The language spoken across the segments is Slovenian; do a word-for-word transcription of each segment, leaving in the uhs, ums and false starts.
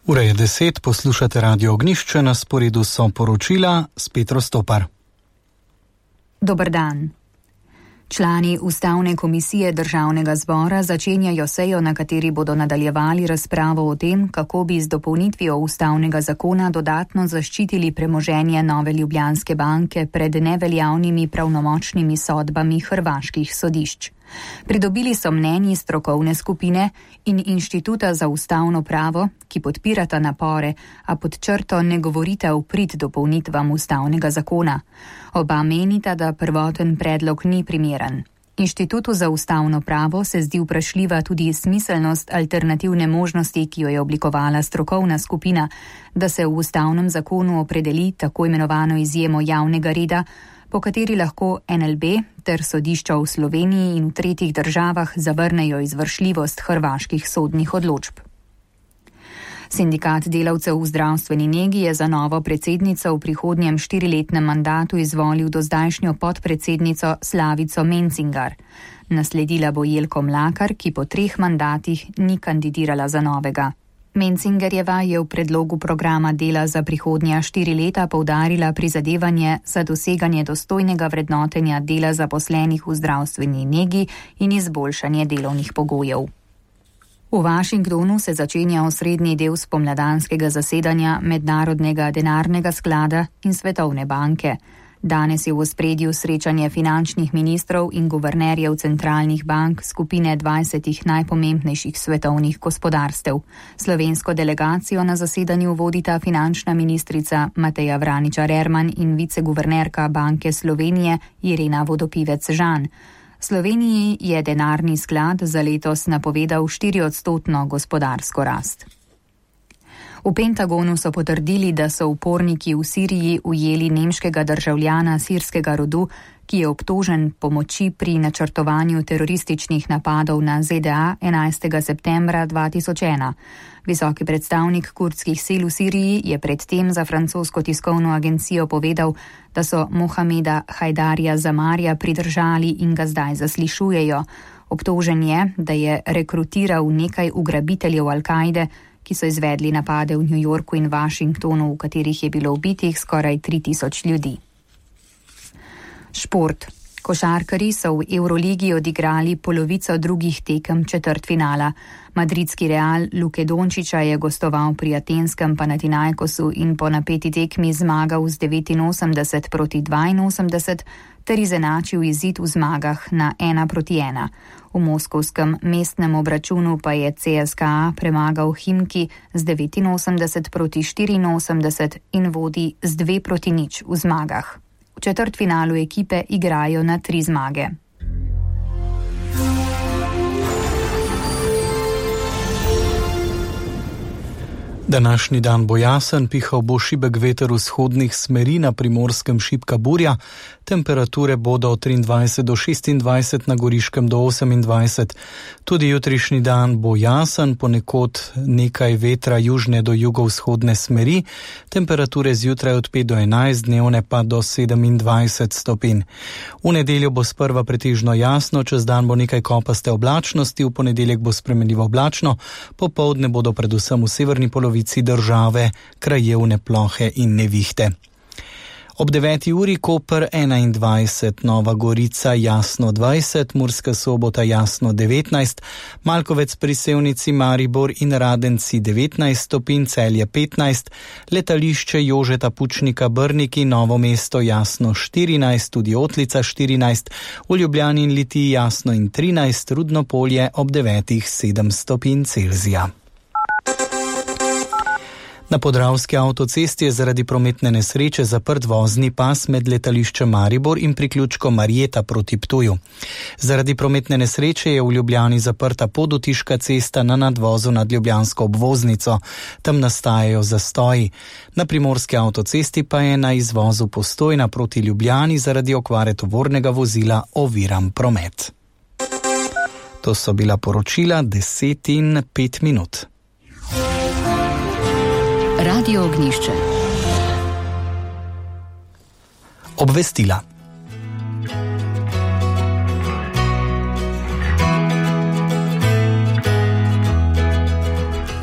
Ura je deset, poslušate Radio Ognjišče, na sporedu so poročila s Petro Stopar. Dober dan. Člani Ustavne komisije Državnega zbora začenjajo sejo, na kateri bodo nadaljevali razpravo o tem, kako bi z dopolnitvijo ustavnega zakona dodatno zaščitili premoženje Nove Ljubljanske banke pred neveljavnimi pravnomočnimi sodbami hrvaških sodišč. Pridobili so mnenji strokovne skupine in Inštituta za ustavno pravo, ki podpirata napore, a pod črto ne govorita v prid dopolnitvam ustavnega zakona. Oba menita, da prvoten predlog ni primeren. Inštitutu za ustavno pravo se zdi vprašljiva tudi smiselnost alternativne možnosti, ki jo je oblikovala strokovna skupina, da se v ustavnem zakonu opredeli tako imenovano izjemo javnega reda, po kateri lahko N L B ter sodišča v Sloveniji in v tretjih državah zavrnejo izvršljivost hrvaških sodnih odločb. Sindikat delavcev v zdravstveni negi je za novo predsednico v prihodnjem štiriletnem mandatu izvolil dozdajšnjo podpredsednico Slavico Mencingar. Nasledila bo Jelko Mlakar, ki po treh mandatih ni kandidirala za novega. Mencingerjeva je v predlogu programa dela za prihodnja štiri leta poudarila prizadevanje za doseganje dostojnega vrednotenja dela zaposlenih v zdravstveni negi in izboljšanje delovnih pogojev. V Washingtonu se začenja osrednji del spomladanskega zasedanja Mednarodnega denarnega sklada in Svetovne banke. Danes je v ospredju srečanje finančnih ministrov in guvernerjev centralnih bank skupine dvajsetih najpomembnejših svetovnih gospodarstev. Slovensko delegacijo na zasedanju vodita finančna ministrica Mateja Vraničar-Erman in viceguvernerka Banke Slovenije Irena Vodopivec-Žan. Sloveniji je denarni sklad za letos napovedal štiriodstotno gospodarsko rast. V Pentagonu so potrdili, da so uporniki v Siriji ujeli nemškega državljana sirskega rodu, ki je obtožen pomoči pri načrtovanju terorističnih napadov na Z D A enajstega septembra dva tisoč ena. Visoki predstavnik kurdskih sil v Siriji je predtem za francosko tiskovno agencijo povedal, da so Mohameda Hajdarja Zamarja pridržali in ga zdaj zaslišujejo. Obtožen je, da je rekrutiral nekaj ugrabiteljev Al-Kaide, ki so izvedli napade v New Yorku in Washingtonu, v katerih je bilo ubitih skoraj tri tisoč ljudi. Šport. Košarkarji so v Evroligi odigrali polovico drugih tekem četrtfinala. Madridski Real Luke Dončića je gostoval pri atenskem Panathinaikosu in po napeti tekmi zmagal z devetinosemdeset proti dvainosemdeset ter izenačil izid v zmagah na ena proti ena. V moskovskem mestnem obračunu pa je C S K A premagal Himki z devetinosemdeset proti štiriinosemdeset in vodi z dve proti nič v zmagah. V četrtfinalu ekipe igrajo na tri zmage. Današnji dan bo jasen, pihal bo šibek veter vzhodnih smeri, na Primorskem šibka burja, temperature bodo od triindvajset do šestindvajset, na Goriškem do osemindvajset. Tudi jutrišnji dan bo jasen, ponekod nekaj vetra južne do jugovzhodne smeri, temperature zjutraj od pet do enajst, dnevne pa do sedemindvajset stopinj. V nedeljo bo sprva pretežno jasno, čez dan bo nekaj kopaste oblačnosti, v ponedeljek bo spremenljivo oblačno, popoldne bodo predvsem v severni polovici države krajevne plohe in nevihte. Ob deveti uri Koper enaindvajset, Nova Gorica jasno dvajset, Murska Sobota jasno devetnajst, Malkovec pri Sevnici, Maribor in Radenci devetnajst stopinj, Celje petnajst, letališče Jožeta Pučnika Brniki, Novo mesto jasno štirinajst, tudi Otlica štirinajst, v Ljubljani in Litiji jasno in trinajst, Rudno Polje ob devetih sedem stopinj Celzija. Na Podravski avtocesti je zaradi prometne nesreče zaprt vozni pas med letališčem Maribor in priključkom Marjeta proti Ptuju. Zaradi prometne nesreče je v Ljubljani zaprta Podutiška cesta na nadvozu nad ljubljansko obvoznico. Tam nastajajo zastoji. Na Primorski avtocesti pa je na izvozu Postojna proti Ljubljani zaradi okvare tovornega vozila oviran promet. To so bila poročila deset in pet minut. Radio Ognjišče. Obvestila.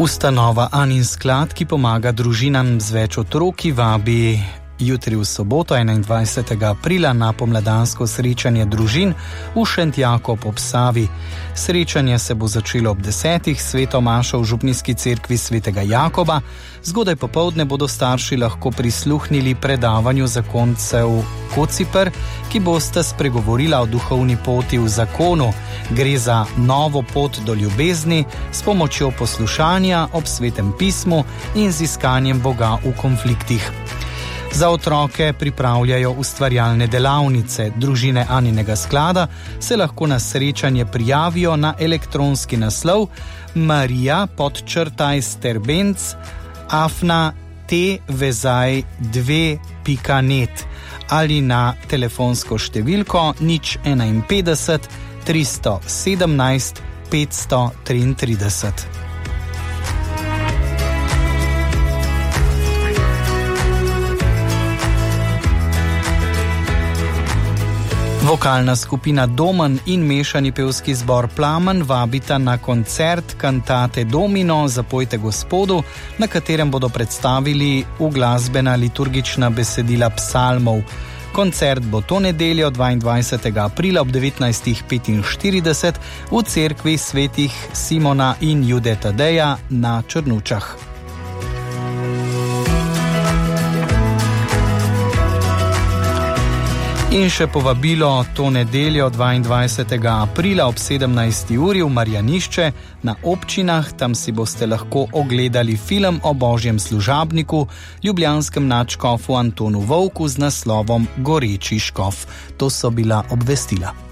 Ustanova Anin sklad, ki pomaga družinam z več otroki, vabi jutri v soboto, enaindvajsetega aprila, na pomladansko srečanje družin v Šentjakob ob Savi. Srečanje se bo začelo ob desetih, sveto mašo v župnijski cerkvi svetega Jakoba. Zgodaj popoldne bodo starši lahko prisluhnili predavanju zakoncev Kociper, ki boste spregovorila o duhovni poti v zakonu. Gre za novo pot do ljubezni s pomočjo poslušanja ob svetem pismu in z iskanjem Boga v konfliktih. Za otroke pripravljajo ustvarjalne delavnice. Družine Aninega sklada se lahko na srečanje prijavijo na elektronski naslov marija podčrtaj sterbenc afna t vezaj dve pika net ali na telefonsko številko nič enainpetdeset tristo sedemnajst petsto triintrideset. Vokalna skupina Domen in mešani pevski zbor Plamen vabita na koncert Cantate Domino Zapojte Gospodu, na katerem bodo predstavili uglasbena liturgična besedila psalmov. Koncert bo to nedeljo dvaindvajsetega aprila ob devetnajst petinštirideset v cerkvi svetih Simona in Jude Tadeja na Črnučah. In še povabilo to nedeljo dvaindvajsetega aprila ob sedemnajsti uri v Marjanišče na občinah. Tam si boste lahko ogledali film o Božjem služabniku, ljubljanskem nadškofu Antonu Vovku z naslovom Goreči škof. To so bila obvestila.